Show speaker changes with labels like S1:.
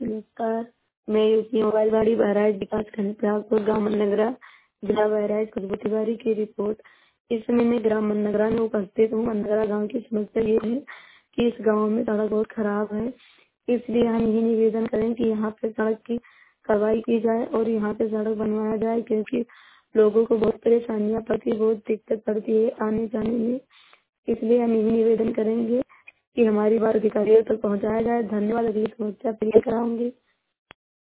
S1: नमस्कार। मैं यूपी मोबाइलवाड़ी बहराइच विकासखंड प्रयागपुर गांव मननगरा जिला बहराइच खुशबू तिवारी की रिपोर्ट। इस समय मैं ग्राम मननगरा में उपस्थित हूँ। मननगरा गांव की समस्या ये है कि इस गांव में सड़क बहुत खराब है, इसलिए हम यही निवेदन करें कि यहाँ पे सड़क की कार्रवाई की जाए और यहाँ पे सड़क बनवाया जाए, क्योंकि लोगों को बहुत परेशानियां पड़ती, बहुत दिक्कत पड़ती है आने जाने में। इसलिए हम यही निवेदन करेंगे कि हमारी बात अधिकारियों तक पहुंचाया जाए। धन्यवाद। अगली समस्या क्लियर कराऊंगी।